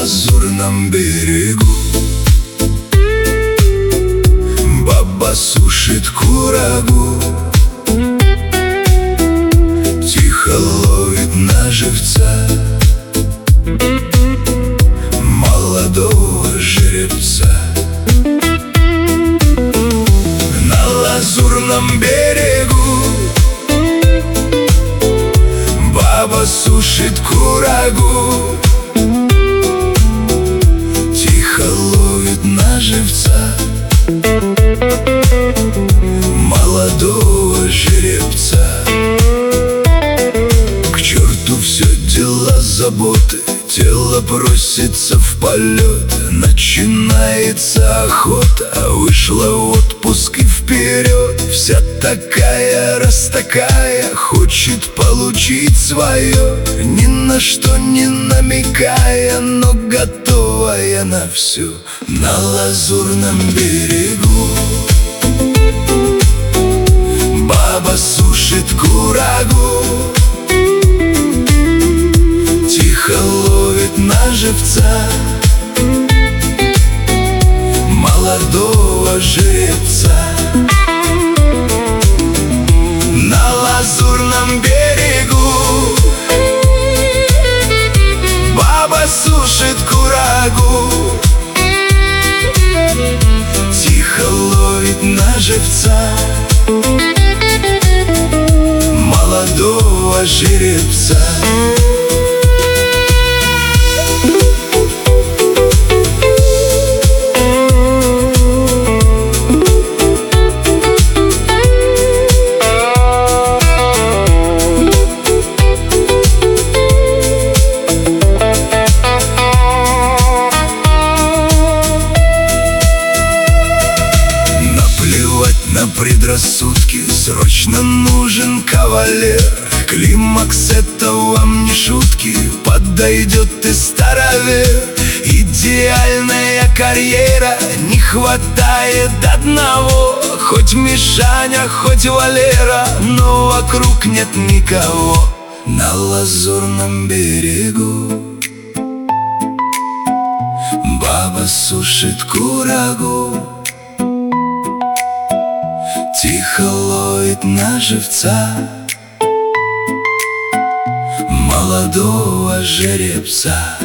лазурном берегу баба сушит курагу, тихо ловит на живца молодого жеребца. На лазурном берегу баба сушит курагу, тихо ловит на живца молодого жеребца. К черту все дела, заботы, тело просится в полет. Начинается охота, вышла в отпуск и вперед. Вся такая, раз такая, хочет получить свое, ни на что не намекая, но готовая на все. На лазурном берегу баба сушит курагу, тихо ловит на живца молодого жеребца. На лазурном берегу баба сушит курагу, тихо ловит на живца молодого жеребца. На предрассудки срочно нужен кавалер. Климакс — это вам не шутки, подойдет и старовер. Идеальная карьера, не хватает одного, хоть Мишаня, хоть Валера, но вокруг нет никого. На лазурном берегу баба сушит курагу, тихо ловит на живца молодого жеребца.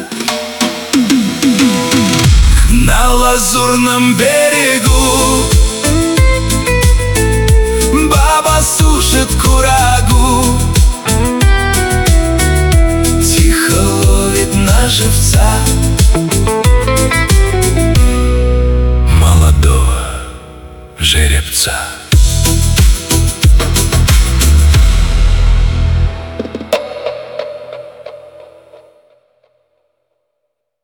На лазурном берегу баба сушит курагу, тихо ловит на живца молодого жеребца.